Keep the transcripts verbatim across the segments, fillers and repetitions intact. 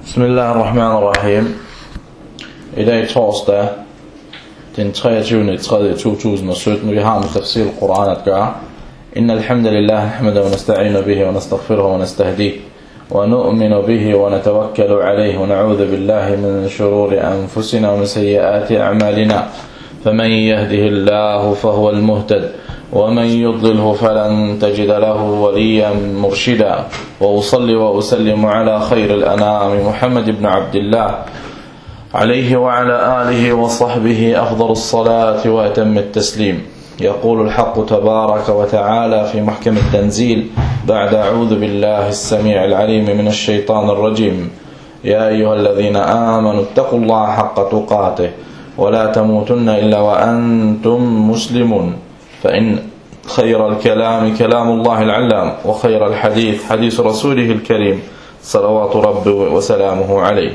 Bismillahirrahmanirrahim. I dag er torsdag den treogtyvende tredje to tusind og sytten. Vi har med tafsir al-Quran at gøre. Inna alhamdulillah nahmadu wa nasta'inu bihi wa nastaghfiruhu wa nastahdihi wa nu'minu bihi wa natawakkalu alayhi wa na'udhu billahi min shururi anfusina wa min sayyiati a'malina. فمن يهده الله فهو المهتد ومن يضلله فلن تجد له وليا مرشدا وأصلي وأسلم على خير الأنام محمد بن عبد الله عليه وعلى آله وصحبه أفضل الصلاة وأتم التسليم. يقول الحق تبارك وتعالى في محكم التنزيل بعد أعوذ بالله السميع العليم من الشيطان الرجيم. يا أيها الذين آمنوا اتقوا الله حق تقاته ولا تموتن إلا وأنتم مسلمون فإن خير الكلام كلام الله العلام وخير الحديث حديث رسوله الكريم صلوات ربي وسلامه عليه.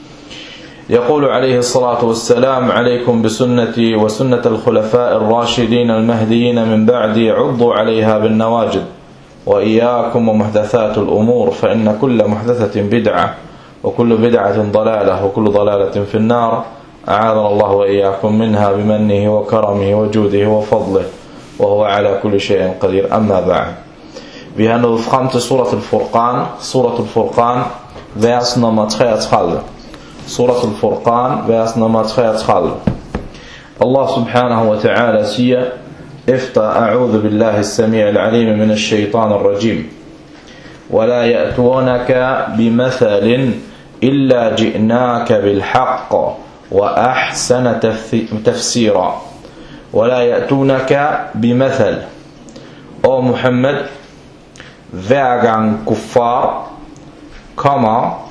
يقول عليه الصلاة والسلام: عليكم بسنتي وسنة الخلفاء الراشدين المهديين من بعدي عضوا عليها بالنواجذ وإياكم ومحدثات الأمور فإن كل محدثة بدعة وكل بدعة ضلالة وكل ضلالة في النار. أعاذنا الله وإياكم منها بمنه وكرمه وجوده وفضله وهو على كل شيء قدير. أما بعد. Vi har nået frem til Surat al-Furqan. Surat al-Furqan, vers nummer treogtredive. Surat al-Furqan, vers nummer treogtredive. Allah subhanahu wa ta'ala siger efter A'udhu billahi as-sami' al-alim min ash-shaytan ar-rajim: وَلَا يَأْتُونَكَ بِمَثَلٍ إِلَّا جِئْنَاكَ بِالْحَقِّ وأحسن تفسيرا. ولا يأتونك بمثل. O Muhammad, hver gang kuffar kommer,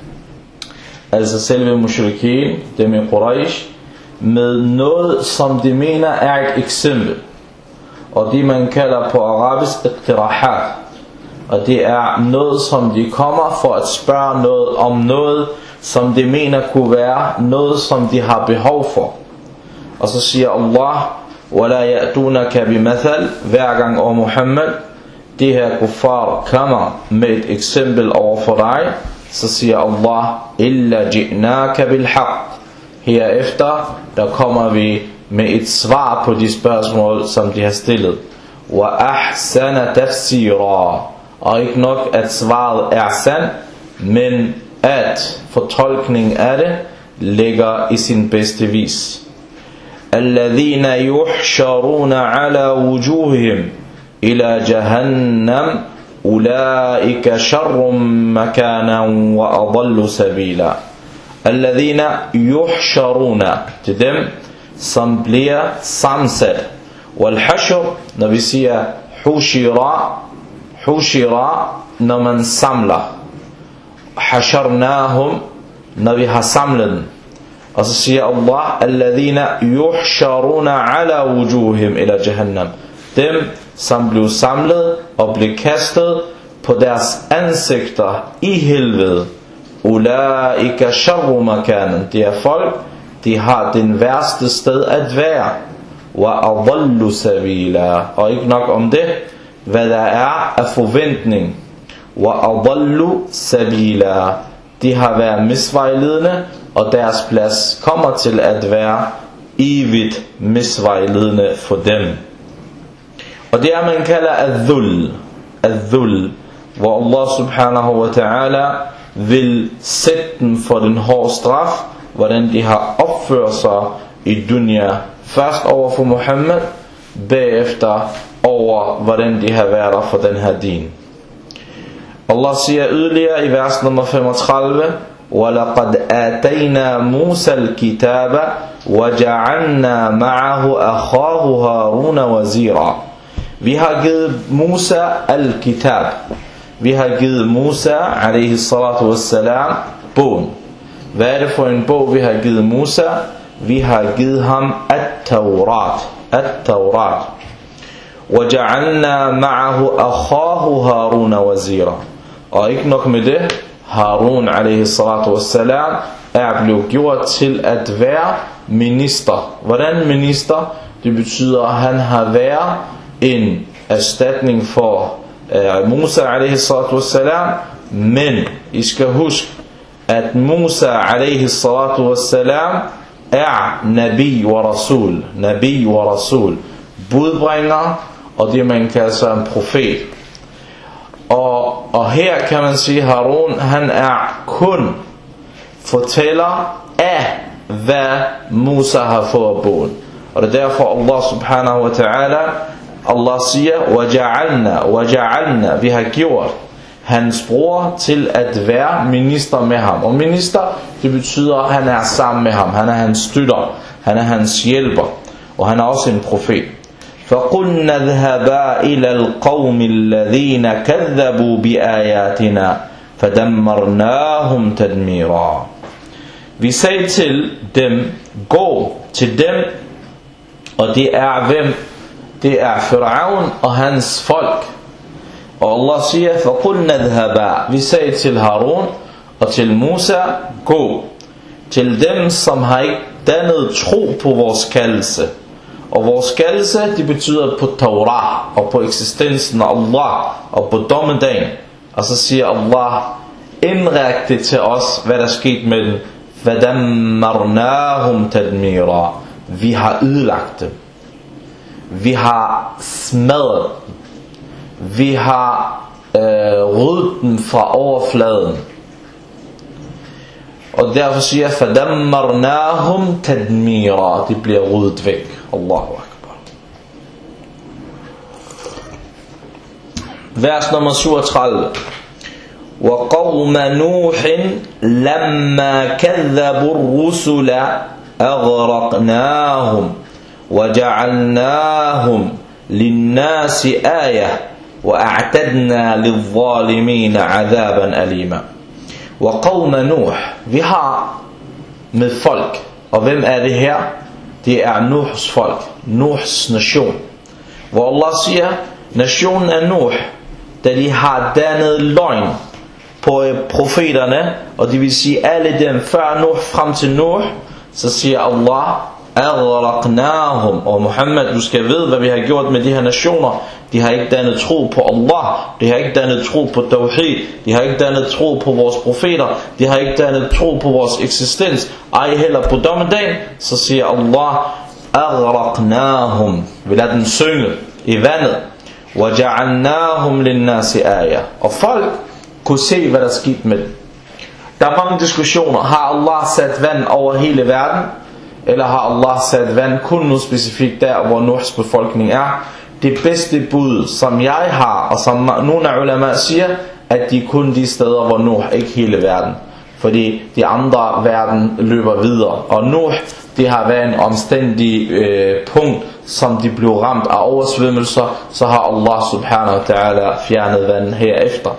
altså selve mushrikin, dem i Quraysh, med noget som de mener er et eksempel, og det man kalder på arabisk iqtirahat, og det er noget som de kommer for at spørge noget om noget som de mener kunne være noget som de har behov for. Og så siger Allah: وَلَا يَأْتُونَكَ بِمَثَلٍ. Hver gang, o Muhammad, de her kuffar kommer med et eksempel over for dig, så siger Allah: إِلَّا جِئْنَاكَ بِالْحَقِّ. Herefter der kommer vi med et svar på de spørgsmål som de har stillet. وَأَحْسَنَ تَفْسِيرًا. Og ikke nok at svaret er sand, men at fortolkningen af det ligger i sin bedste vis. الذين يحشرون على وجوههم إلى جهنم أولئك شر مكانا وأضل سبيلا. الذين يحشرون, til dem som bliver sammensat. والحشر, når vi siger hushira, hushira, når man samler. Hasharnahum, når vi har samlet den. Og så siger Allah: alladhina yuhsharuna ala wujuhim ila jahannam. Dem som blev samlet og blev kastet på deres ansigter i helvede. Ulaika sharru makanan. Det er folk, de har den værste sted at være. Wa adallu sabila. Og ikke nok om det, hvad der er af forventning. Wa adallu sabila. De har været misvejledende, og deres plads kommer til at være evigt misvejledende for dem. Og det er man kalder al-dhul, al-dhul, hvor Allah subhanahu wa ta'ala vil sætte dem for den hårde straf, hvordan de har opført sig i dunya. Først over for Muhammad, bagefter over hvordan de har været der for den her din. Allah siger yderligere i vers nummer femogtredive: وَلَقَدْ آتَيْنَا مُوسَى الْكِتَابَ وَجَعَلْنَا مَعَهُ أَخَاهُ هَارُونَ وَزِيرًا. Vi har givet Musa al-Kitab. Vi har givet Musa alayhi salatu wassalam bogen. Hvad er det for en bog vi har givet Musa? Vi har givet ham at-Tawrat. At-Tawrat. وَجَعَلْنَا مَعَهُ أَخَاهُ هَارُونَ وَزِيرًا. Og ikke nok med det, Harun alayhi salatu wassalam er blevet gjort til at være minister. Hvordan minister? Det betyder, at han har været en erstatning for uh, Musa alayhi salatu wassalam. Men I skal huske, at Musa alaihi salatu wassalam er nabi wa rasul, nabi wa rasul, budbringer, og det man kalder sig en profet. Og, og her kan man sige, Harun, han er kun fortæller af, hvad Musa har fået af bogen. Og det er derfor Allah subhanahu wa ta'ala, Allah siger, وَجَعَلْنَا, وَجَعَلْنَا, vi har gjort hans bror til at være minister med ham. Og minister, det betyder, at han er sammen med ham. Han er hans støtter, han er hans hjælper, og han er også en profet. فَقُلْنَا اذْهَبَا إِلَى الْقَوْمِ الَّذِينَ كَذَّبُوا بِآيَاتِنَا فَدَمَّرْنَاهُمْ تَدْمِيرًا. Vi sagde til dem, gå til dem, og det er hvem? Det er Firaun og hans folk. Og Allah siger, فَقُلْنَا اذْهَبَا, vi sagde til Harun og til Musa, gå til dem, som har ikke dannet tro på vores kaldelse. Og vores kaldelse, det betyder på Torah og på eksistensen af Allah og på dommedagen. Og så siger Allah indirekte til os, hvad der skete med dem. فَدَمَّرْنَاهُمْ تَدْمِيرًا. Vi har ødelagt dem. Vi har smadret dem. Vi har øh, ryddet dem fra overfladen. Og derfor siger jeg, فَدَمَّرْنَاهُمْ تَدْمِيرًا. De bliver ryddet væk. Allahu Akbar. Vers nummer syvogtredive. وَقَوْمَ نُوحٍ لَمَّا كَذَّبُوا الرُّسُلَ أَغْرَقْنَاهُمْ وَجَعَلْنَاهُمْ لِلنَّاسِ آيَةً وَأَعْتَدْنَا لِلظَّالِمِينَ عَذَابًا أَلِيمًا. وَقَوْمَ نُوحٍ. Vi har med folk. Og hvem er det her? Det er Nuhs folk, Nuhs nation. Hvor Allah siger, nationen af Nuh, da de har dannet løgn på profeterne, og det vil sige alle dem før Nuh frem til Nuh, så siger Allah, أغرقناهم. Og Muhammad, du skal vide, hvad vi har gjort med de her nationer. De har ikke dannet tro på Allah, de har ikke dannet tro på Tawhid, de har ikke dannet tro på vores profeter, de har ikke dannet tro på vores eksistens, ej heller på dommedagen. Så siger Allah, أغرقناهم. Vi lader dem synge i vandet. وَجَعَلْنَاهُمْ لِلنَّاسِ آيَةً. Og folk kunne se, hvad der skete med dem. Der er mange diskussioner. Har Allah sat vand over hele verden? Eller har Allah sat vand kun nu specifikt der, hvor Nuhs befolkning er? Det bedste bud, som jeg har, og som nogle af ulama siger, at de kun de steder, hvor Nuh, ikke hele verden. Fordi de andre verden løber videre. Og Nuh, det har været en omstændig øh, punkt, som de blev ramt af oversvømmelser, så har Allah subhanahu wa ta'ala fjernet vandet herefter.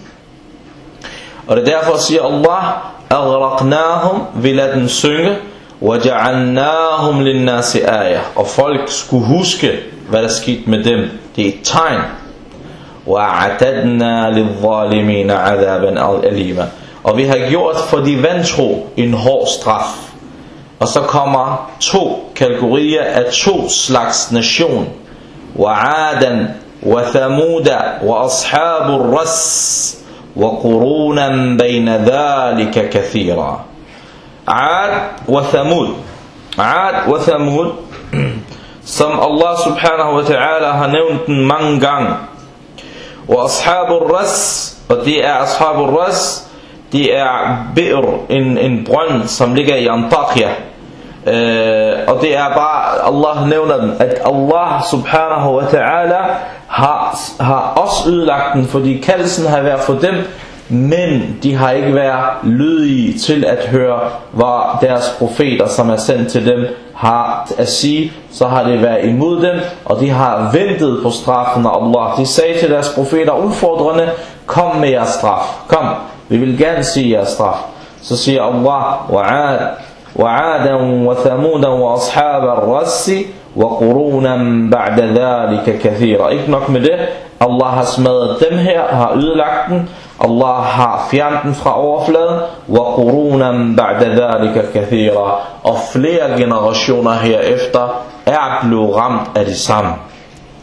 Og det derfor siger Allah, أغرقناهم, vi lader dem synge, وَجَعَلْنَاهُمْ لِلنَّاسِ آيَةً. Og folk skulle huske, hvad der skete med dem. Det er et tegn. وَأَعْتَدْنَا لِلظَّالِمِينَ عَذَابًا أَلِيمًا. Og vi har gjort for de vantro en hård straf. Og så kommer to kategorier af to slags nation. وَعَادًا وَثَمُودًا وَأَصْحَابُ الرَّسِّ وَقُرُونًا بَيْنَ ذَلِكَ كَثِيرًا. Ad wa Thamud. Ad wa Thamud, som Allah subhanahu wa ta'ala har nævnt den mange gange. Og Ashabul Ras, og det er Ashabul Ras, det er Bi'r, en, en brønd, som ligger i Antakya. Uh, og det er bare, Allah nævner den, at Allah subhanahu wa ta'ala har, har også ødelagt den, fordi kaldelsen har været for dem, men de har ikke været lydige til at høre, hvad deres profeter, som er sendt til dem, har at sige. Så har det været imod dem, og de har ventet på straffen af Allah. De sagde til deres profeter udfordrende, kom med jeres straf, kom, vi vil gerne sige jeres straf. Så siger Allah, وَعَادًا وَعَادًا وَثَمُودًا وَأَصْحَابَ الرَّسِّ وَقُرُونًا بَعْدَ ذَلِكَ كَثِيرًا. Ikke nok med det, Allah har smadret dem her, har ødelagt den. Allah har fjernet den fra overfladen. وَقُرُونًا بَعْدَ ذَلِكَ كَثِيرًا. Og flere generationer herefter er blevet ramt af det samme.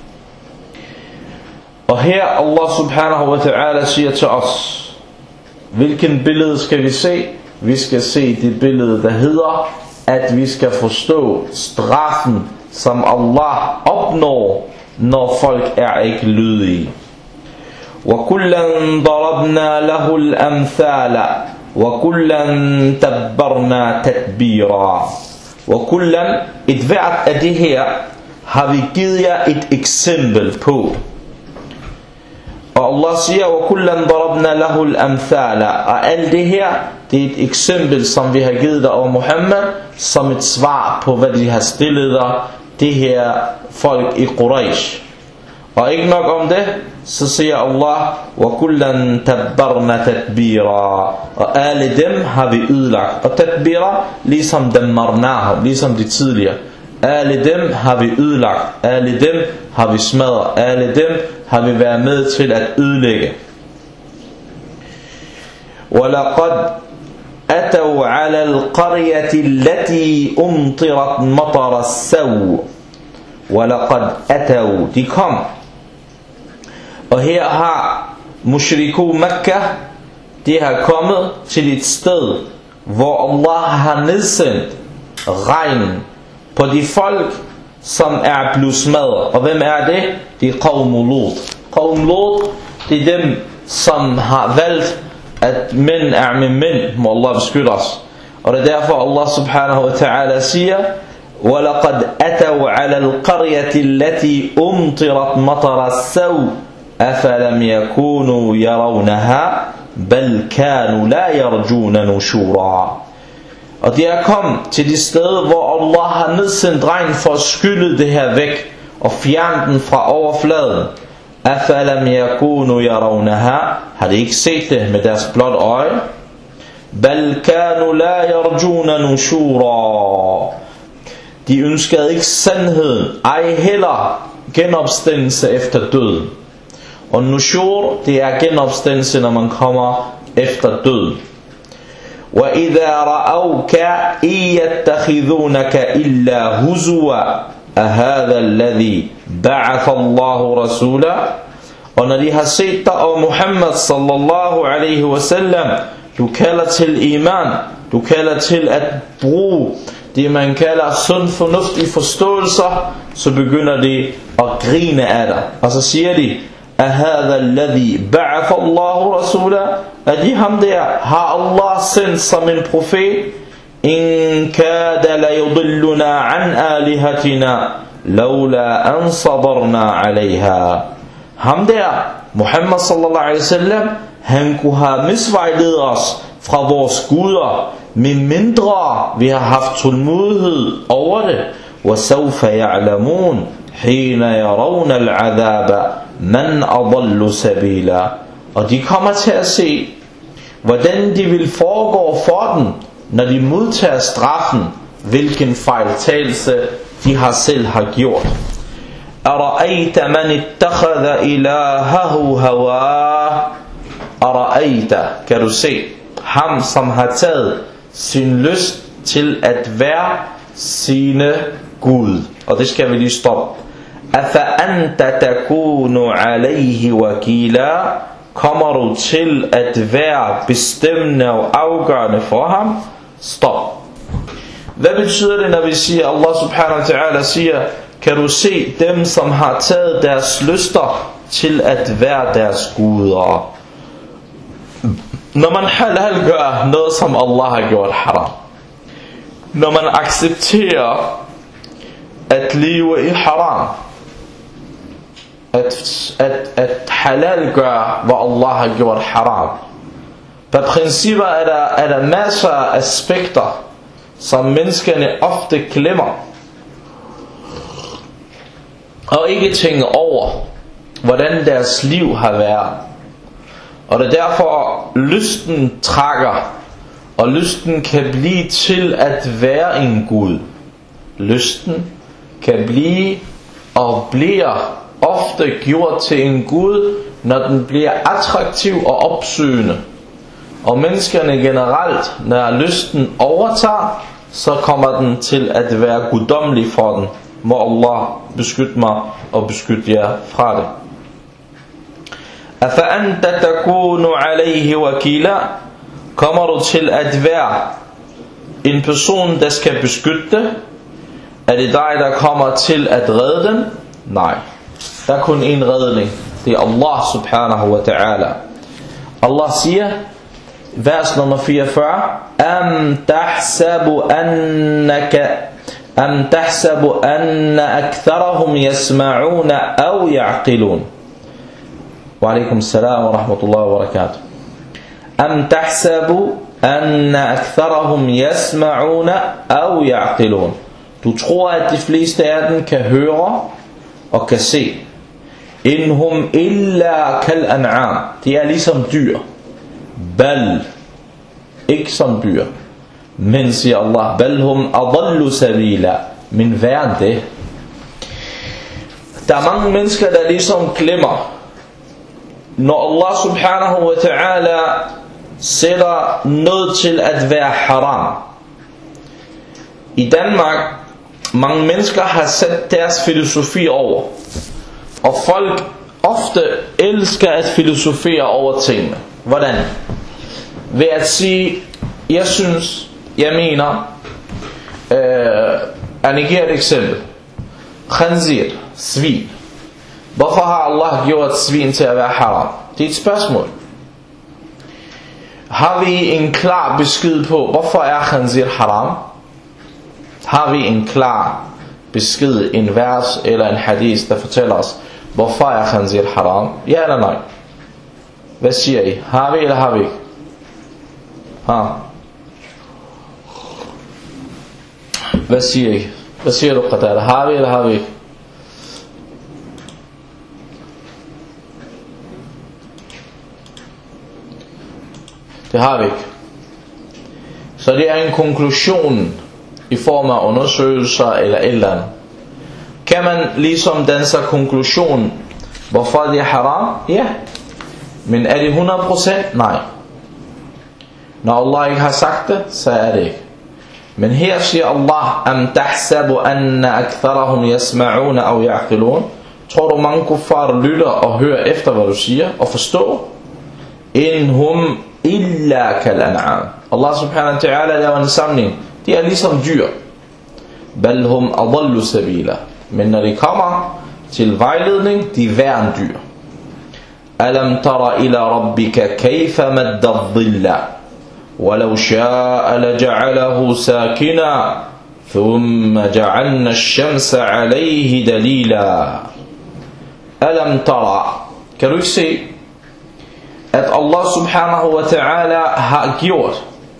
Og her Allah subhanahu wa ta'ala siger til os, Hvilken billede skal vi se? Vi skal se det billede, der hedder, at vi skal forstå straffen, som Allah opnår, når folk er ikke lydige. وَكُلًّا ضَرَبْنَا لَهُ الْأَمْثَالَ وَكُلًّا تَبَّرْنَا تَتْبِيرًا. وَكُلًّا, et hvert af det her, har vi givet jer et eksempel på. Og Allah siger, وَكُلًّا ضَرَبْنَا لَهُ الْأَمْثَالَ. Og alt det her, det er et eksempel, som vi har givet dig over Muhammad, som et svar på, hvad de har stillet dig, det her folk i Quraysh. Og ikke nok om det, så siger Allah, وَكُلًّا تَبَّرْنَا تَتْبِيرًا. Og alle dem har vi ødelagt. Og tatbira, ligesom dammarnahum, ligesom de tidligere. Alle dem har vi ødelagt. Alle dem har vi smadret. Alle dem har vi været med til at ødelægge. وَلَقَدْ أَتَوْا عَلَى الْقَرْيَةِ الَّتِي أُمْطِرَتْ مَطَرَ السَّوْءِ. وَلَقَدْ أَتَوْا, de kom. Og her har mushriku Makkah, de har kommet til et sted, hvor Allah har nedsendt regn på de folk, som er blevet smadret. Og hvem er det? Det er Qawm Lut. Qawm Lut, det er dem, som har valgt, at mænd er med mænd, må Allah beskytte os. Og det er derfor Allah subhanahu wa ta'ala siger, وَلَقَدْ أَتَوْا عَلَى الْقَرْيَةِ الَّتِي أُمْطِرَتْ مَطَرَ السَّوْءِ أَفَلَمْ يَكُونُوا يَرَوْنَهَا بَلْ كَانُوا لَا يَرْجُونَ نُشُورًا. Og de er kommet til de steder, hvor Allah har nedsendt regn for at skylde det her væk og fjerne den fra overfladen. أَفَلَمْ يَكُونُوا يَرَوْنَهَا, har de ikke set det med deres blot øje? بَلْ كَانُوا لَا يَرْجُونَ نُشُورًا. De ønskede ikke sandheden, ej heller genopstandelse efter døden. Og nushur, det er genopstandelse, når man kommer efter døden. وَإِذَا رَأَوْكَ إِيَّتَّخِذُونَكَ إِلَّا هُزُوًا أَهَذَا الَّذِي بَعَثَ اللَّهُ رَسُولًا. Og når de har set dig og Muhammad sallallahu alaihi wasallam, du kalder til iman, du kalder til at bruge det man kalder sund fornuftige forståelser, så begynder de at grine af dig. Og så siger de, أَهَذَا الَّذِي بَعَثَ اللَّهُ رَسُولًا. Er de ham der, har Allah sendt som en profet? إِن كَادَ لَيُضِلُّنَا عَنْ آلِهَتِنَا لَوْلَا أَنْ صَبَرْنَا عَلَيْهَا. Ham der, Muhammad sallallahu alaihi wasallam, han kunne have misvejledet os fra vores guder, men mindre vi har haft tålmodighed over det. وَسَوْفَ يَعْلَمُونَ حِينَ يَرَوْنَ الْعَذَابَ مَنْ أَضَلُّ سَبِيلًا. Og de kommer til at se, hvordan de vil foregå for den, når de modtager straffen, hvilken fejltagelse de har selv har gjort. أَرَأَيْتَ مَنِ اتَّخَذَ إِلَهَهُ هَوَاهُ. أَرَأَيْتَ, kan du se, ham som har taget sin lyst til at være sine Gud. Og det skal vi lige stoppe. أَفَأَنْتَ تَكُونُ عَلَيْهِ وَكِيلًا. Kommer du til at være bestemmende og afgørende for ham? Stop. Hvad betyder det, når vi siger, Allah subhanahu wa ta'ala siger, kan du se dem, som har taget deres lyster til at være deres guder? Når man halal gør noget, som Allah har gjort haram, når man accepterer at leve i haram, at, at, at halal gør, hvad Allah har gjort haram, på principper er der, er der masser af aspekter, som menneskerne ofte glemmer, og ikke tænker over, hvordan deres liv har været. Og det er derfor lysten trækker, og lysten kan blive til at være en Gud. Lysten kan blive og bliver ofte gjort til en Gud, når den bliver attraktiv og opsøgende. Og menneskerne generelt, når lysten overtager, så kommer den til at være guddommelig for den. Må Allah beskytte mig og beskytte jer fra det. أَفَأَنْتَ تَكُونُ عَلَيْهِ وَكِيلًا. Kommer du til at være en person, der skal beskytte? Er det dig, der kommer til at redde dem? Nej. Der er kun en redning. Det er Allah subhanahu wa ta'ala. Allah siger, vers nummer fireogfyrre, Am tahsabu annaka Am tahsabu anna aktharahum yasma'una aw ya'qilun. Wa alaikum salam wa rahmatullahi wa barakatuh. Am tahsabu anna aktharahum yasma'una aw ya'qilun. Du tror, at de fleste af dem kan høre og kan se. Inhum illa kal an'am. De er ligesom dyr. Bal. Ikke som dyr. Men siger Allah, bal hum adallu sabila. Men hvad er det? Der er mange mennesker, der ligesom glemmer, når Allah subhanahu wa ta'ala sætter noget til at være haram. I Danmark, mange mennesker har sat deres filosofi over. Og folk ofte elsker at filosofere over tingene. Hvordan? Ved at sige, jeg synes, jeg mener, øh, at jeg giver et eksempel. Khanzir, svin. Hvorfor har Allah gjort svin til at være haram? Det er et spørgsmål. Har vi en klar besked på, hvorfor er khanzir haram? Har vi en klar besked, en vers eller en hadith, der fortæller os, hvorfor er khanzir haram? Ja eller nej? Hvad siger I? Har vi eller har vi ikke? Ha? Hvad siger I? Hvad siger du, Qatada? Har vi eller har vi ikke? Det har vi ikke. Så det er en konklusion i form af undersøgelser eller et eller andet. Kan man ligesom danse konklusion, hvorfor det er haram? Ja. Men er det hundrede procent? Nej. Når Allah ikke har sagt det, så er det ikke. Men her siger Allah, Am tahsabu anna aktharahum yasma'una aw ya'qilun. Tror du mange kuffar lytter og hører efter hvad du siger og forstår? Inhum illa kal an'am. Allah subhanahu wa ta'ala laver en samling. De er ligesom dyr. Bal hum adallu sabila. Men når det kommer til vejledning, de er værre end dyr. Alam tara ila rabbika kayfa madda dhilla. ولو شاء لجعله ساكنا ثم جعلنا الشمس عليه دليلا. ألم ترى. Kan du ikke se, at Allah subhanahu wa ta'ala har gjort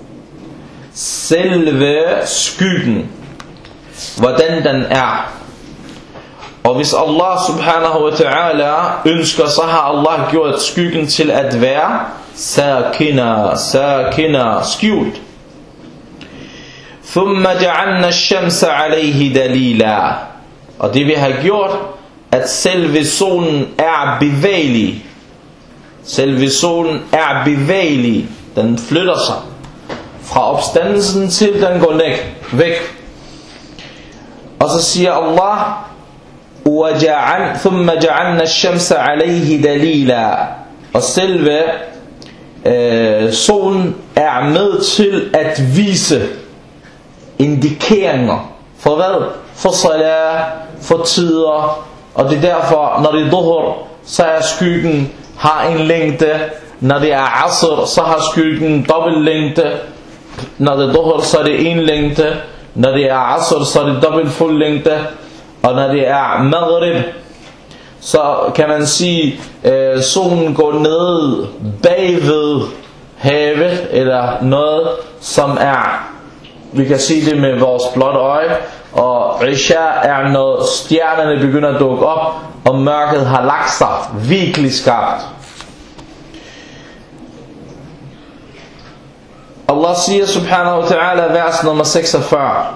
selve skyggen, hvordan den er. Og hvis Allah subhanahu wa ta'ala ønsker, så har Allah gjort skyggen til at være sakina, sakina, skjult. Thumma ja'alna ash-shamsa alayhi dalila. Og det vi har gjort, at selve solen er bevægelig. Selve solen er bevægelig. Den flytter sig fra opstandelsen til den går væk. Og så siger Allah, ثم جعلنا الشمس عليه دليلا. Og selve øh, solen er med til at vise indikeringer. For hvad? For salat, for tider. Og det er derfor, når det er dhuhr, så er skyggen har en længde. Når det er asr, så har skyggen dobbelt længde. Når det er dhuhr, så er det en længde. Når det er asr, så er det dobbelt fuld længde. Og når det er maghrib, så kan man sige, at solen går ned bagved havet, eller noget, som er, vi kan sige det med vores blotte øje, og Isha er, når stjernerne begynder at dukke op, og mørket har lagt sig, virkelig skarpt. Allah siger subhanahu wa ta'ala, vers nummer seksogfyrre.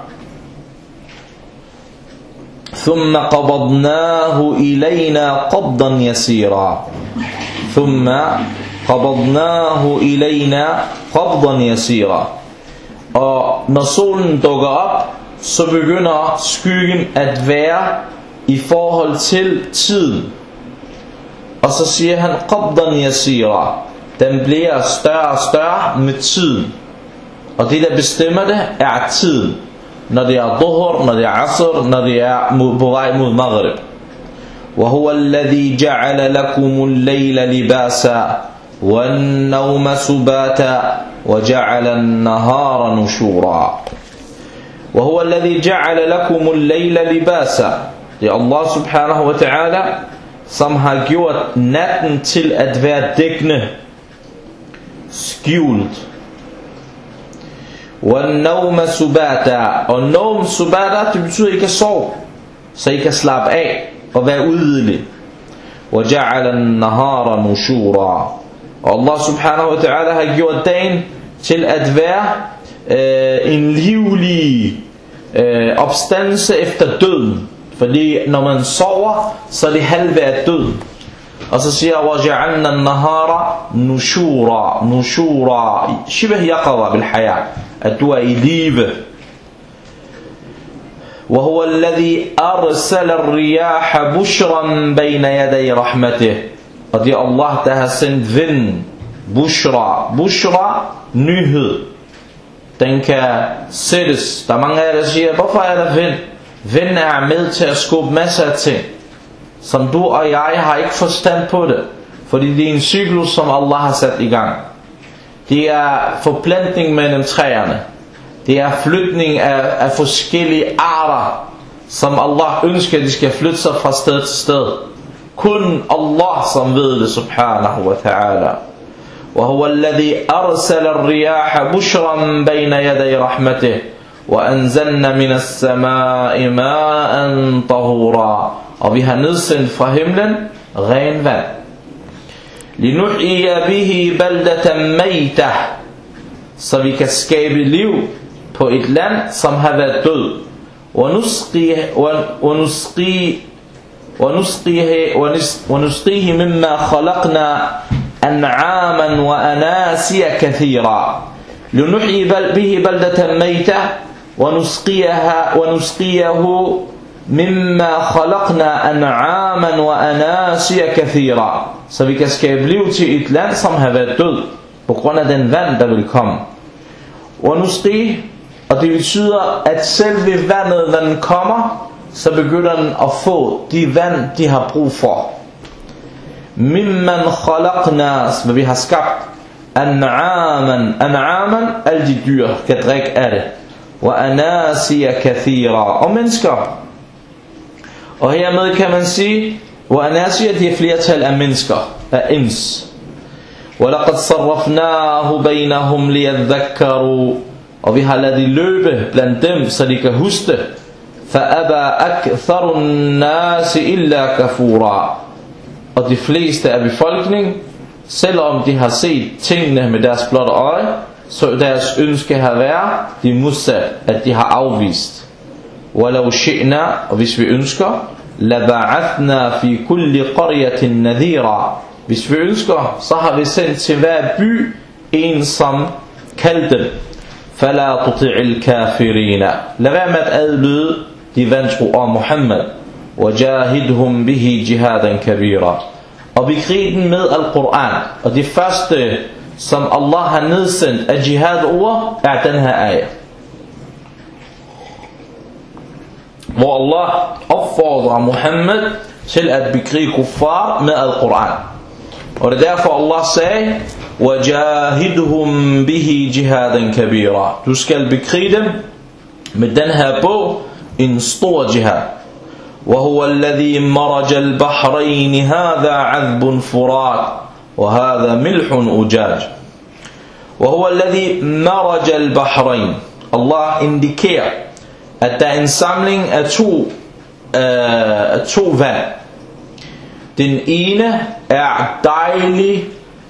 ثم قبضناه إلينا قبضا يسيرا. ثم قبضناه إلينا قبضا يسيرا. Og når solen dukker op, så begynder skyggen at være i forhold til tiden. Og så siger han قبضا يسيرا. den bliver større og større med tiden. Og det der bestemmer det er tiden. Når det er dhuhr, når det er asr, når det er på vej mod maghrib. وهو الذي جعل لكم الليل لباسا والنوم سباتا وجعل النهار نشورا. وهو الذي جعل لكم الليل لباسا. Det er Allah subhanahu wa ta'ala, som har gjort natten til at være dækkende, skjult. وَالنَّوْمَ سُبَاتًا. Og nawm subata, det betyder, at I kan sove, så I kan slappe af og være udvidelig. وَجَعَلَ النَّهَارَ نُشُورًا. Og Allah subhanahu wa ta'ala har gjort dagen til at være øh, en livlig øh, opstandelse efter døden. Fordi når man sover, så er det halve af døden. Og så siger وَجَعَلْنَا النَّهَارَ نُشُورًا. نُشُورًا شبه يقظة بالحياة, at du er i live. وهو الذي أرسل الرياح بشرا بين يدي رحمته. Og det er Allah, der har sendt vind. Bushra. Bushra, nyhed. Den kan sættes. Der er mange af jer, der siger, hvorfor er der vind? Vind er med til at skubbe masser af ting, som du og jeg har ikke forstand på det. Fordi det er en cyklus, som Allah har sat i gang. Det er forplantning mellem træerne. Det er flytning af, af forskellige arter, som Allah ønsker, at de skal flytte sig fra sted til sted. Kun Allah som ved det, subhanahu wa ta'ala. وهو الذي أرسل الرياح بشرا بين يدي رحمته وأنزلنا من السماء ماء طهورا. Og vi har nedsendt fra himlen ren vand. لنحيي به بلدة ميتة. Så vi kan skabe liv på et land, som har været død. ونسقيه ونسقيه ونسقيه ونسقيه مما خلقنا أنعاما وأناسيا كثيرا. لنحيي به بلدة ميتة ونسقيها ونسقيه مما خلقنا أنعاما وأناسيا كثيرا. Så vi kan skabe liv til et land, som har været død, på grund af den vand, der vil komme. ونسقيه, og det betyder, at selv ved vandet, når den kommer, så begynder den at få de vand, de har brug for. Mimman khalaqna, hvad vi har skabt. An'aman, an'aman, alle de dyr kan drikke af det. Wa anasiya kathira, og mennesker. Og hermed kan man sige, wa anasiya, de er flertal af mennesker, af ins. وَلَقَدْ صَرَّفْنَاهُ بَيْنَهُمْ لِيَذَّكَّرُوا. Og vi har ladet de løbe blandt dem, så de kan huske det. فَأَبَا أَكْثَرُ النَّاسِ إِلَّا كَفُورًا. Og de fleste af befolkningen, selvom de har set tingene med deres blotte øje, så deres ønske har været de modsat, at de har afvist. وَلَوْ شِئْنَا, og hvis vi ønsker, لَبَعَثْنَا فِي كُلِّ قَرْيَةٍ نَذِيرًا. Hvis vi ønsker, så har vi sendt til hver by en, som kaldte dem. فَلَا تُطِعِ الْكَافِرِينَ. Lad være med at adlyde de vantro om Muhammad. وَجَاهِدْهُمْ بِهِ جِهَادًا كَبِيرًا. Og bekrig den med Al-Quran. Og det første, som Allah har nedsendt af jihad-ord, er den her ayah, hvor Allah opfordrer Muhammad til at bekrige kuffar med Al-Quran. Og det er derfor Allah sagde, وَجَاهِدْهُمْ بِهِ جِهَادًا كَبِيرًا. Du skal bekrige dem med den her bog, en stor jihad. وَهُوَ الَّذِي مَرَجَ الْبَحْرَيْنِ هَذَا عَذْبٌ فُرَاتٌ وَهَذَا مِلْحٌ أُجَاجٌ. وَهُوَ الَّذِي مَرَجَ الْبَحْرَيْنِ. Allah indikerer, at der er en samling af to, øh, to vand. Den ene er dejlig,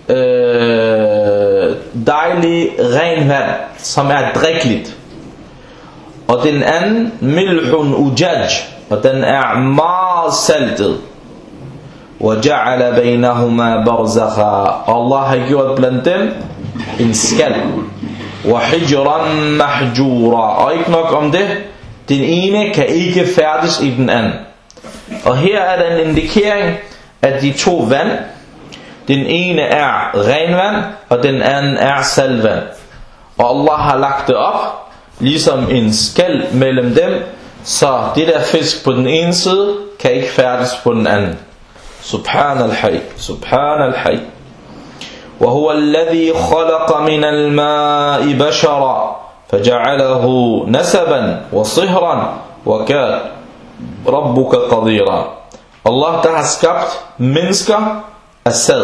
øh, dejlig ren vand, som er drikkeligt. Og den anden, milhun ujaj, og den er meget saltet. وَجَعَلَ بَيْنَهُمَا بَرْزَخًا. Allah har gjort blandt dem en skal. وَحِجْرًا مَحْجُورًا. Og ikke nok om det, den ene kan ikke færdes i den anden. Og her er der en indikering, at de to vand, Den ene er renvand, og den anden er saltvand. Og Allah har lagt det op, ligesom en skel mellem dem, så det der fisk på den ene side, kan ikke færdes på den anden. Subhan al-Hayy, Subhan al-Hayy. وهو الذي خلق من الماء بشرا فجعله نسبا وصهرا وكان ربك قديرا. Allah, der har skabt mennesker af sæd.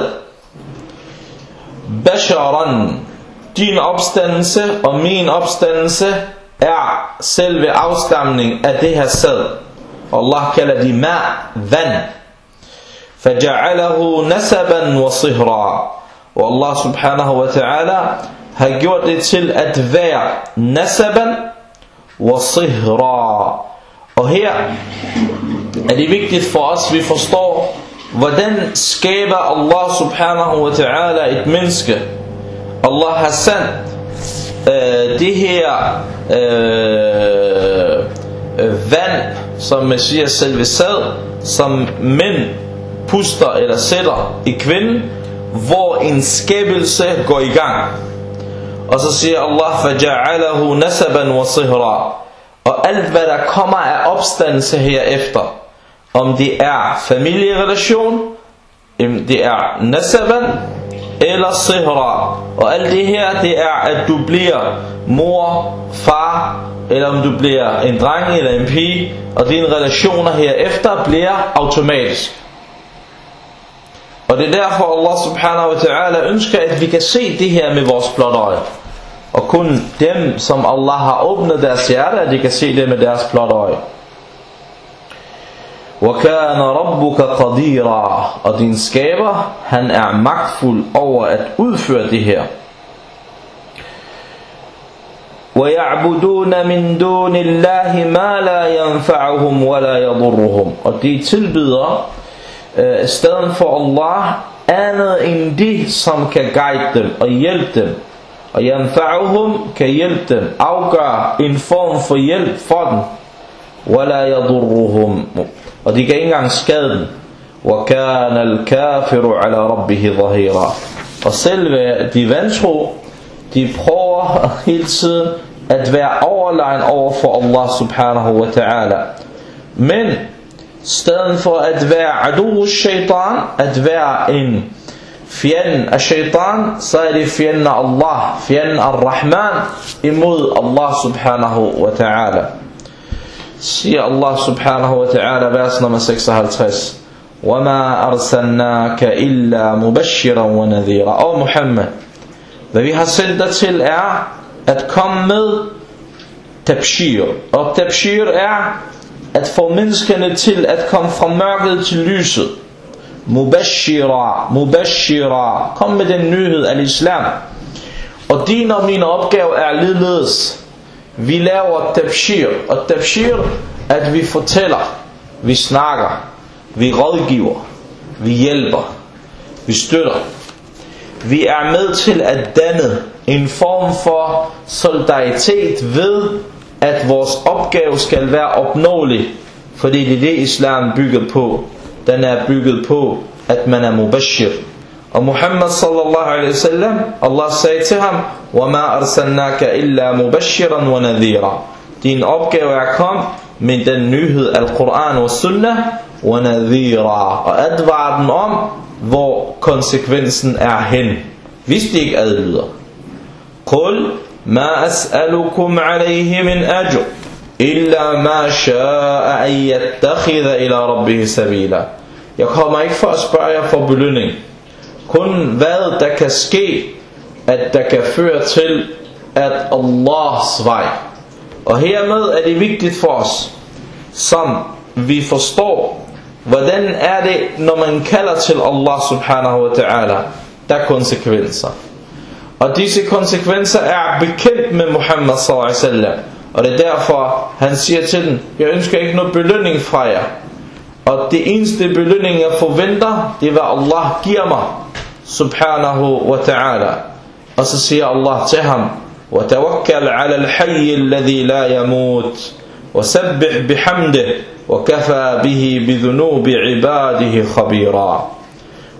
Basharan, din opstandelse og min opstandelse er selve afstamning af det her sæd. Allah kalder de ma, vand. فَجَعَلَهُ نَسَبًا وَصِهْرًا. Og Allah subhanahu wa ta'ala har gjort det til at være nasaban wa sihra. Og her er det vigtigt for os, at vi forstår, hvordan skaber Allah subhanahu wa ta'ala et menneske. Allah har sendt øh, det her øh, øh, vand, som man siger selve sæd, som mænd puster eller sætter i kvinden, hvor en skabelse går i gang. Og så siger Allah, فَجَعَلَهُ نَسَبًا وَصِهْرًا. Og alt hvad der kommer af opstandelse herefter, om det er familierelation, det er nasaban eller sihra. Og alt det her, det er at du bliver mor, far, eller om du bliver en dreng eller en pige, og dine relationer herefter bliver automatisk. Og det er derfor Allah subhanahu wa ta'ala ønsker, at vi kan se det her med vores blotte øje. Og kun dem, som Allah har åbnet deres hjerte, at de kan se det med deres blotte øje. وَكَانَ رَبُّكَ قَدِيرًا. Og din skaber, han er magtfuld over at udføre det her. وَيَعْبُدُونَ مِن دُونِ اللَّهِ مَا لَا يَنْفَعُهُمْ وَلَا يَضُرُّهُمْ. Og de tilbyder i stedet for Allah andet end de, som kan guide dem og hjælpe dem. Og yanfa'uhum, kan hjælpe dem, afgøre en form for hjælp for dem. Wala yadurruhum, og de kan ikke engang skade dem. Wa kana al-kafiru ala rabbihi dhahira. Og selve de vantro, de prøver hele tiden at være overlegen over for Allah subhanahu wa ta'ala. Men stedet for at være adu shaitan, at være en fjenden af shaitan, så er det fjenden af Allah, fjenden af Rahman, imod Allah subhanahu wa ta'ala. Siger Allah subhanahu wa ta'ala, vers nummer seksoghalvtreds: وَمَا أَرْسَلْنَاكَ إِلَّا مُبَشِّرًا وَنَذِيرًا. Og Muhammad, hvad vi har sendt dig til er at komme med tabshir. Og tabshir er at få menneskene til at komme fra mørket til lyset. Mubashira, mubashira, kom med den nyhed af islam. Og din og min opgave er ligeledes. Vi laver tabshir, og tabshir, at vi fortæller, vi snakker, vi rådgiver, vi hjælper, vi støtter. Vi er med til at danne en form for solidaritet ved, at vores opgave skal være opnåelig, fordi det er det islam bygger på. Den er bygget på at man er mubashir. Og Muhammad sallallahu alaihi wasallam, Allah sagde til ham: وَمَا أَرْسَلْنَاكَ إِلَّا مُبَشِّرًا وَنَذِيرًا. Din opgave er at komme med den nyhed af Al-Quran og Sunnah, وَنَذِيرًا, og advare den om, hvor konsekvensen er hen, hvis de ikke adlyder. قُلْ مَا أَسْأَلُكُمْ عَلَيْهِ مِنْ أَجْرٍ إِلَّا مَا شَاءَ أَن يَتَّخِذَ إِلَى رَبِّهِ سَبِيلًا. Jeg kommer ikke for at spørge jer for belønning, kun hvad der kan ske, at der kan føre til at Allahs vej. Og hermed er det vigtigt for os, som vi forstår, hvordan er det, når man kalder til Allah subhanahu wa ta'ala, der er konsekvenser. Og disse konsekvenser er bekendt med Muhammad sallallahu alaihi wasallam. Og det er derfor han siger til dem: jeg ønsker ikke noget belønning fra jer, og det eneste belønning jeg forventer, det er hvad Allah giver mig subhanahu wa ta'ala. Og så siger Allah til ham: وَتَوَكَّلْ عَلَى الْحَيِّ الَّذِي لَا يَمُوتُ وَسَبِّحْ بِحَمْدِهِ وَكَفَى بِهِ بِذُنُوبِ عِبَادِهِ خَبِيرًا.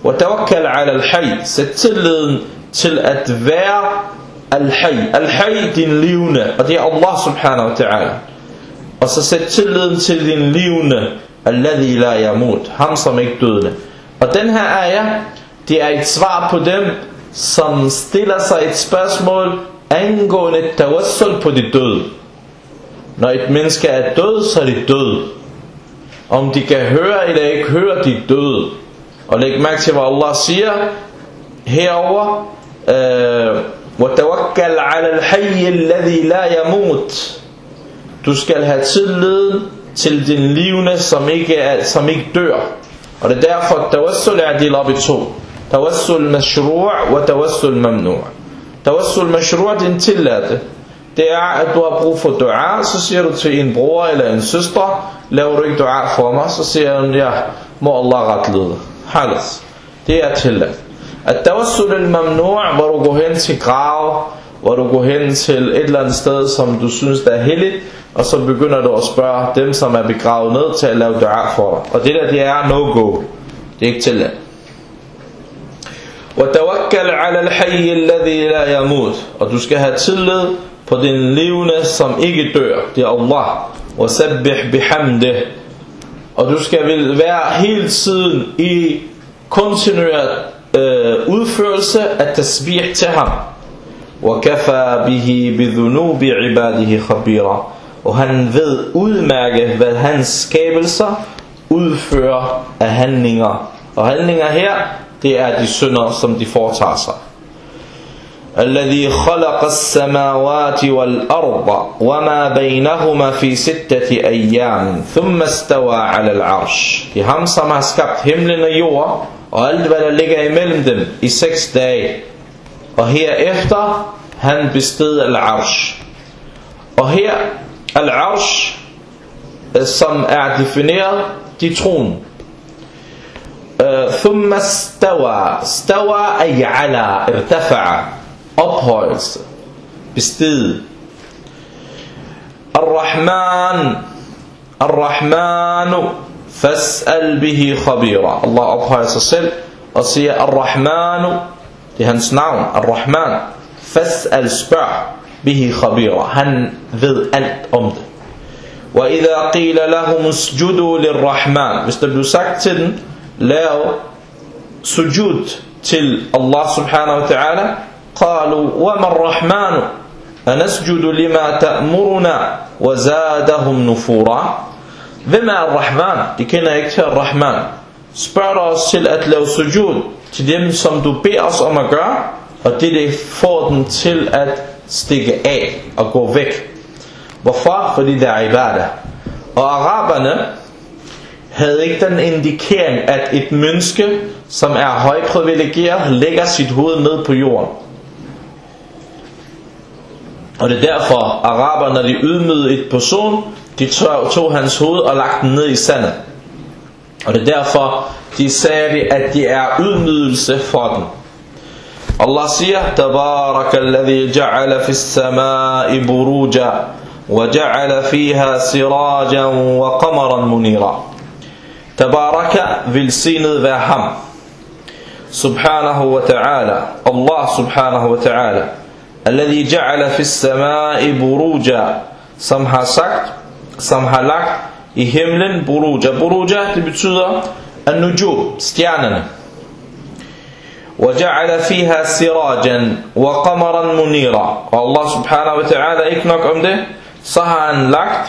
وتوكل على الحي. Sæt tilliden til at være al-hayy. Al-hayy, din levende, og det er Allah subhanahu wa ta'ala. Og så sæt tilliden til din levende, alladhi la yamut, ham som ikke døde. Og den her ayah, det er et svar på dem, som stiller sig et spørgsmål angående tawassul på de døde. Når et menneske er død, så er de døde. Om de kan høre eller ikke høre, de døde. Og læg mærke til, hvad Allah siger herover. وَتَوَكَّلْ عَلَى الْحَيِّ الَّذِي لَا يَمُوت. Du skal have tilliden til din levende, som ikke, er, som ikke dør. Og det er derfor, at tawassul er delt op i to. Tawassul mashru' og tawassul mamnu'. Tawassul mashru' det er en tilladte. Det er, at du har brug for dua, så siger du til en bror eller en søster, laver du ikke dua for mig, så siger hun, ja, må Allah retlede. Halas. Det er tilladt. At tawassul al-mamnu', hvor du går hen til grav, hvor du går hen til et eller andet sted, som du synes der er helligt, og så begynder du at spørge dem, som er begravet ned, til at lave dua for dig. Og det der, det er no-go. Det er ikke tilladt. وَتَوَكَّلْ عَلَى الْحَيِّ الَّذِي لَا يَمُوت. Og du skal have tillid på den levende, som ikke dør. Det er Allah. وَسَبِّحْ بِحَمْدِهِ. Og du skal vel være hele tiden i kontinueret øh, udførelse af tasbih til ham. وَكَفَى بِهِ بِذُنُوبِ عِبَادِهِ خَبِيرًا. Og han ved udmærke, hvad hans skabelser udfører af handlinger. Og handlinger her, det er de synder, som de foretager sig. الذي خلق السماوات والأرض وما بينهما في ستة أيام ثم استوى على العرش. Det er ham, som har skabt himlen og jord og alt hvad der ligger imellem dem i seks dage. Og herefter han besteg al-arsh. Og her al-arsh, som er defineret, de tronen. ثم استوى. استوى أي على ارتفع. Ophøjelse. Besteget. Ar-Rahman. Ar-Rahmanu. Fas'al bihi khabira. Allah ophøjer sig selv og siger Ar-Rahmanu. Det er hans navn. Ar-Rahman. Fas'al, spørg. Bihi khabira. Han ved alt om det. وَإِذَا قِيلَ لَهُمُ اسْجُدُوا لِلرَّحْمَنِ. Hvis der blev sagt til den, lav sujud til Allah subhanahu wa ta'ala, قالوا وما الرحمن أنسجد لما تأمرنا وزادهم نفورا. Hvem er Ar-Rahman? De kender ikke til Ar-Rahman. Spørg os til at lave sujud til dem, som du beder os om at gøre, og det det får dem til at stikke af og gå væk. Hvorfor? Fordi det er ibadah. Og araberne havde ikke den indikering, at et menneske, som er højprivilegeret, lægger sit hoved ned på jorden. Og det er derfor, araber, når de ydmygede et person, de tog hans hoved og lagde den ned i sandet. Og det er derfor, de sagde, at de er ydmygelse for dem. Allah siger, Tabaraka alladhi ja'ala fis samai buruja, wa ja'ala fiha sirajan wa qamaran munira. Tabaraka, velsignet være ham. Subhanahu wa ta'ala. Allah subhanahu wa ta'ala. Alladhi ja'ala fis samai buruja, som har sagt, som har lagt i himlen buruja. Buruja, det betyder an-nujum, stjernerne. Wa ja'ala fiha sirajan wa qamaran munira. Og Allah subhanahu wa ta'ala, ikke nok om det, så har han lagt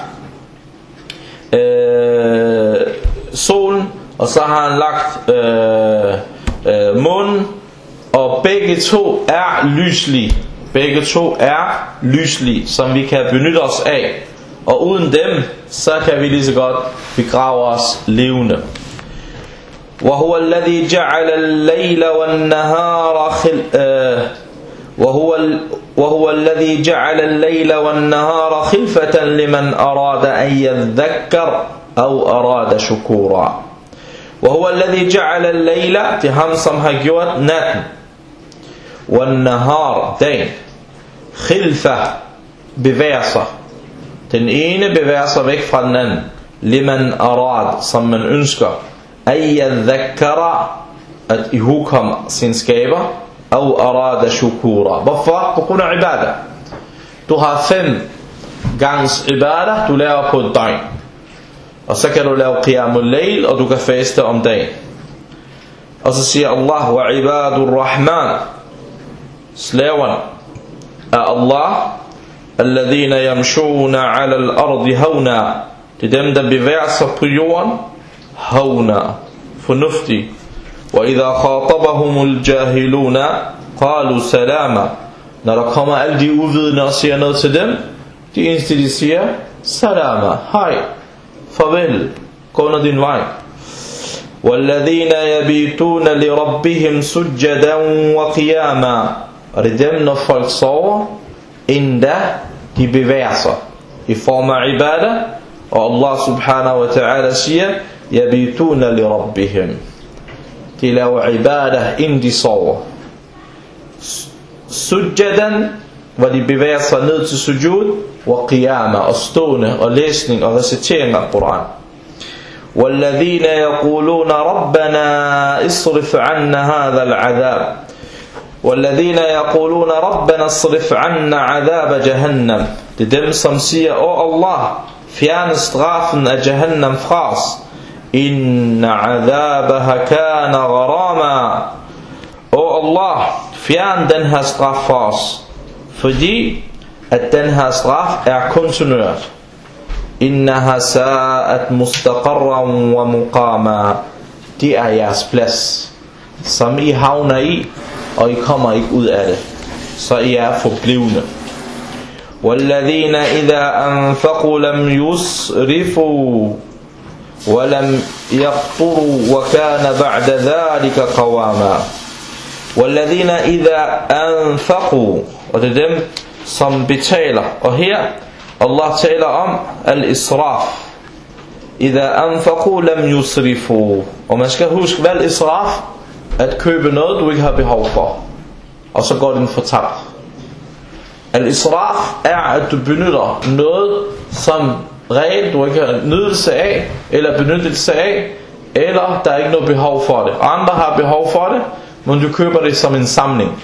øh, solen, og så har han lagt øh, øh, månen, og begge to er lyslige. Begge to er lyslige, som vi kan benytte os af. Og uden dem, så kan vi lige så godt begrave os levende. وهو الذي جعل الليل والنهار خل وهو وهو الذي جعل الليل والنهار خلفة لمن أراد أن يذكر أو أراد شكورا. وهو الذي جعل الليل, det er ham som har gjort natten, والنهار, dagen, khilfa, bevæger sig. Den ene bevæger sig væk fra den anden. Liman arad, som man ønsker. Ayyadhakkara, at ihukomme sin skaber, au arada shukura. Hvorfor? På grund af ibadah. Du har fem gangs ibadah, du laver på et døgn. Og så kan du lave qiyamul layl, og du kan faste om dagen. Og så siger Allah, wa ibadur rahman, slaverne af Allah, alladhina yamshuna ala al-ardi hauna, det er dem, der bevæger sig på jorden, hauna, fornuftig. Wa idha khatabahumul jahiluna, qalu salama, når der kommer alle de uvidende og siger noget til dem, de eneste de siger, salama, hej, farvel, gå under din vej. وَالَّذِينَ يَبِيتُونَ لِرَبِّهِمْ سُجَّدًا وَقِيَامًا, og det er dem, når folk sover, endda de bevæger sig i form af ibadah. Og Allah subhanahu wa ta'ala siger, يَبِيتُونَ لِرَبِّهِمْ, de laver ibadah, inden de sover. Sujjadan, hvor de bevæger sig ned til sujud, wa qiyama, og stående, og læsning og recitering af Koran. وَالَّذِينَ يَقُولُونَ رَبَّنَا اصْرِفْ عَنَّا هَذَا الْعَذَابِ وَالَّذِينَ يَقُولُونَ رَبَّنَا اصْرِفْ عَنَّا عَذَابَ جَهَنَّمْ, det er dem, som siger, åh Allah, fjerne straffen af Jahannam fra os. إِنَّ عَذَابَهَا كَانَ غَرَامًا, åh Allah, fjern den her straf fra os, fordi at den her straf er kontinuert. Innaha sa'at mustaqarran wa muqama, det er jeres plads, som I havner i, og I kommer ikke ud af det, så I er forblivende. Walladhina idha anfaqu lam yusrifu wa lam yaqturu wa kana ba'da dhalika qawama. Walladhina idha anfaqu, og det er dem, som betaler. Og her Allah taler om al-israf. Idha anfaqu lam yusrifu, og man skal huske, hvad al-israf? At købe noget, du ikke har behov for, og så går den fortabt. Al-israf er, at du benytter noget, som regel du ikke har nydelse af, eller benyttelse af, eller der er ikke noget behov for det. Andre har behov for det, men du køber det som en samling.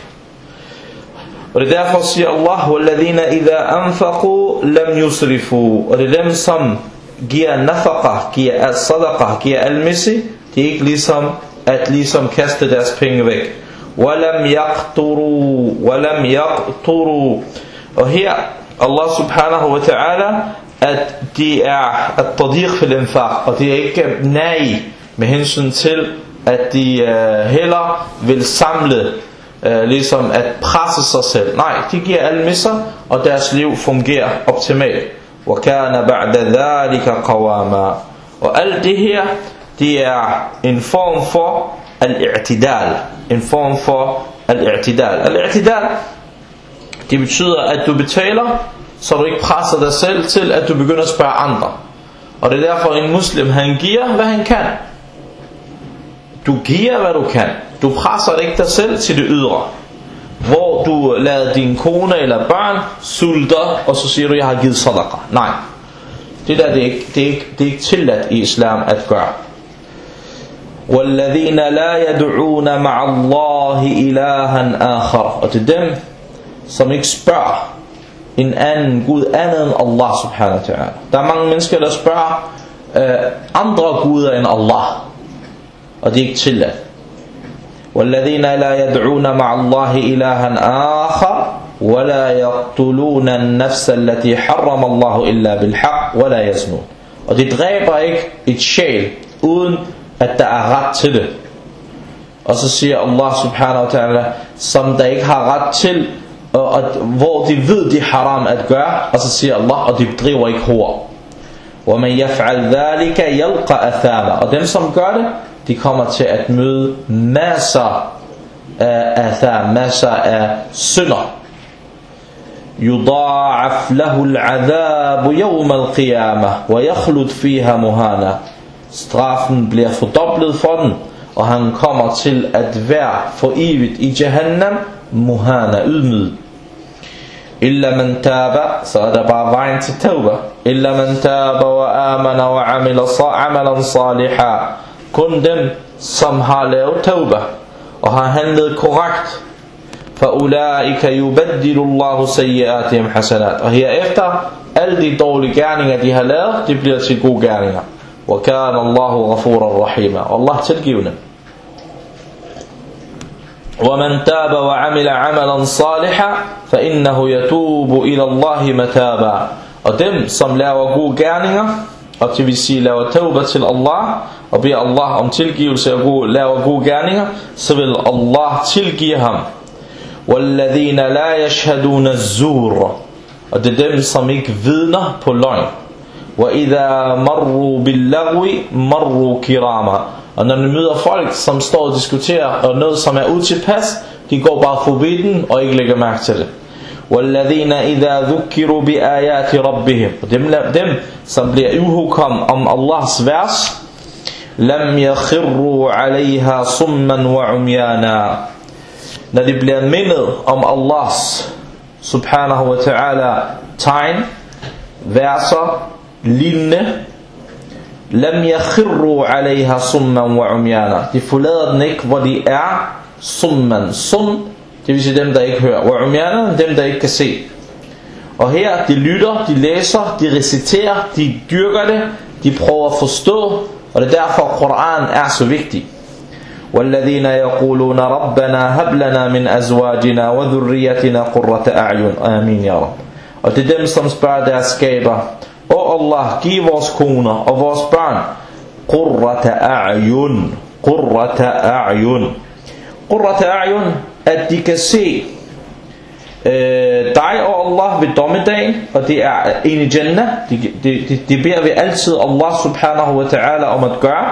Og det er derfor siger Allah, وَالَّذِينَ إِذَا أَنفَقُوا لَمْ يُسْرِفُوا, og det er dem, som giver nafaqa, giver al-sadaqa, giver al-misi, det er ikke ligesom at ligesom kaste deres penge væk. وَلَمْ يَقْتُرُوا وَلَمْ يَقْتُرُوا, og her Allah subhanahu wa ta'ala, at de er at tadiq fil infaq, og det er ikke nej med hensyn til at de uh, heller vil samle, uh, ligesom at presse sig selv. Nej, de giver al-misser, og deres liv fungerer optimalt. وَكَانَ بَعْدَ ذَلِكَ قَوَامًا, og alt det her, det er en form for al-i'tidal, en form for al-i'tidal. Al-i'tidal, det betyder, at du betaler, så du ikke presser dig selv til, at du begynder at spørge andre. Og det er derfor, en muslim, han giver, hvad han kan. Du giver, hvad du kan. Du presser ikke dig selv til det ydre, hvor du lader din kone eller børn sulte, og så siger du, jeg har givet sadaqa. Nej, det der, det er ikke, det er ikke, det er ikke tilladt i islam at gøre. وَالَّذِينَ لَا يَدْعُونَ مَعَ اللَّهِ إِلَهًا آخَرَ, og til dem, som ikke spørger en anden Gud andet end Allah subhanahu wa ta'ala. Der er mange mennesker, der spørger øh, andre guder end Allah, og det er ikke tilladt. وَالَّذِينَ لَا يَدْعُونَ مَعَ اللَّهِ إِلَهًا آخَرَ وَلَا يَقْتُلُونَ النَّفْسَ الَّتِي حَرَّمَ اللَّهُ إِلَّا بِالْحَقِّ وَلَا يَزْنُونَ, og de dræber ikke et sjæl, uden at der er ret til det. Og så siger Allah subhanahu wa ta'ala, som der ikke har ret til, og, og hvor de ved de haram at gøre, og så siger Allah, og de driver ikke hår. وَمَنْ يَفْعَلْ ذَلِكَ يَلْقَ أَثَامًا, og dem som gør det, de kommer til at møde masser af atham, masser af synder. يُضَاعَفْ لَهُ الْعَذَابُ يَوْمَ الْقِيَامَةِ وَيَخْلُدْ فِيهَا مُهَانًا, straffen bliver fordoblet for den, og han kommer til at være for evigt i Jahannam, muhana, ydmyget. Illa man taba, så er der bare vejen til tauba. Illa man taba wa amana wa amila amalan saliha, kun dem som har lavet tauba og har handlet korrekt. فَأُولَٰئِكَ يُبَدِّلُ اللَّهُ سَيِّئَاتِهِمْ حَسَنَاتٍ. Og herefter, alle de dårlige gerninger, de har lavet, de bliver til gode gerninger. وَكَانَ اللَّهُ غَفُورًا رَحِيمًا. Allah tilgivende. وَمَنْ تَابَ وَعَمِلَ عَمَلًا صَالِحًا فَإِنَّهُ يَتُوبُ إِلَى اللَّهِ مَتَابًا. Og dem, som laver gode gerninger, og det vil sige laver tauba til Allah, og beder Allah om tilgivelse og laver gode gerninger, så vil Allah tilgive ham. وَالَّذِينَ لَا يَشْهَدُونَ الزُّورَ. Og det er dem, som ikke vidner på løgn. وَإِذَا مَرُّوا بِاللَّغْوِ مَرُّوا كِرَامًا. Og når de møder folk, som står og diskuterer, og noget, som er utilpas, de går bare forbi den, og ikke lægger mærke til det. وَالَّذِينَ إِذَا ذُكِّرُوا بِآيَاتِ رَبِّهِمْ. Og dem, dem som bliver uhukom om Allahs vers, لَمْ يَخِرُّوا عَلَيْهَا صُمًّا وَعُمْيَانًا. Når de bliver mindet om Allahs subhanahu wa ta'ala tegn, verser, lignende, lam yakhirru alayha summan wa umyana. De forlader den ikke, hvor de er summan. Sum, det vil sige dem, der ikke hører. Wa umyana, dem, der ikke kan se. Og her, de lytter, de læser, de reciterer, de dyrker det, de prøver at forstå, og det er derfor, Koran er så vigtig. وَالَّذِينَ يَقُولُونَ رَبَّنَا هَبْ لَنَا مِنْ أَزْوَاجِنَا وَذُرِّيَّتِنَا قُرَّةَ أَعْيُنٍ. Amin, ya Rab. Og det er dem, som spørger deres skaber, Åh Allah, giv vores koner og vores børn قُرَّةَ أَعْيُنٍ. قُرَّةَ أَعْيُنٍ. قُرَّةَ أَعْيُنٍ, at de kan se øh, dig og Allah ved dommedagen, og det er en i Jannah. De, de, de, de beder vi altid Allah subhanahu wa ta'ala om at gøre.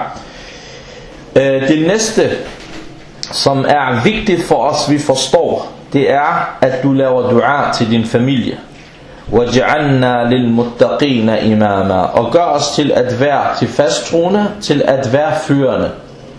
Det næste, som er vigtigt for os, vi forstår, det er, at du laver dua til din familie. وَجْعَلْنَا لِلْمُتَّقِينَ إِمَامًا. Og gør os til at være til fasttroende, til at være førende.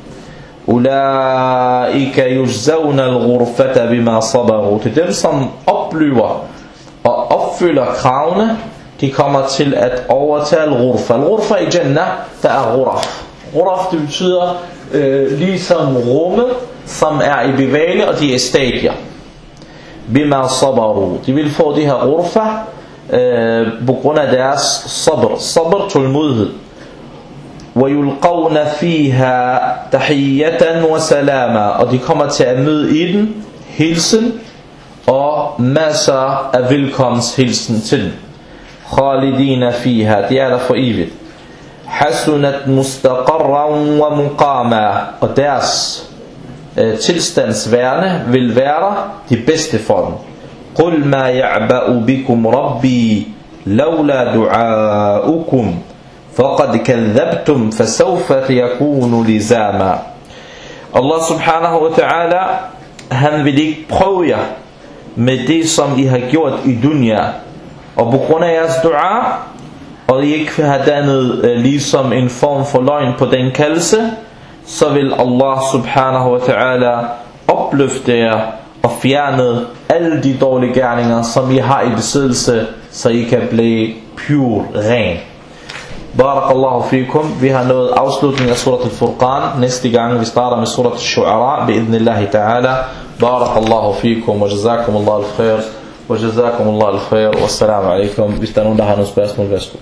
أُولَٰئِكَ يُجْزَوْنَ الْغُرْفَةَ بِمَا صَبَرُوا. Til dem, som oplever og opfylder kravene, de kommer til at overtage al-ghurfa. Al-ghurfa i Jannah, der er ghuraf. Ghuraf, det betyder øh, ligesom rumme, som er i bevægelse, og de er stadier. Bima sabaru. De vil få de her ghurfa øh, på grund af deres sabr. Sabr, tålmodighed. وَيُلْقَوْنَ فِيهَا تَحِيَّةً وَسَلَامًا. Og de kommer til at møde i den hilsen og masser af velkomsthilsen til den. خَالِدِينَ فِيهَا. De er der for evigt. حَسُنَتْ مُسْتَقَرًّا وَمُقَامًا. Og deres øh, tilstandsværende vil være de bedste for dem. قُلْ مَا يَعْبَأُ بِكُمْ رَبِّي لَوْلَا دُعَاؤُكُمْ فَقَدْ كَذَّبْتُمْ فَسَوْفَ يَكُونُ لِزَامًا. Allah subhanahu wa ta'ala, han vil ikke prøve jer med det, som I har gjort i dunya. Og på grund af jeres dua, og I ikke har dannet øh, ligesom en form for løgn på den kaldelse, så vil Allah subhanahu wa ta'ala opløfte jer og fjerne alle de dårlige gerninger, som I har i besiddelse, så I kan blive pure, ren. Barakallahu fikum. Vi har nået afslutningen af surat al-Furqan. Næste gang vi starter med surat al-Shu'ara bi'idhnillahi ta'ala. Barakallahu fikum, wa jazakum Allah al-khair, wa jazakum Allah al-khair, wa assalamu alaikum. Hvis der er nogen, der har nogle spørgsmål, værsgo.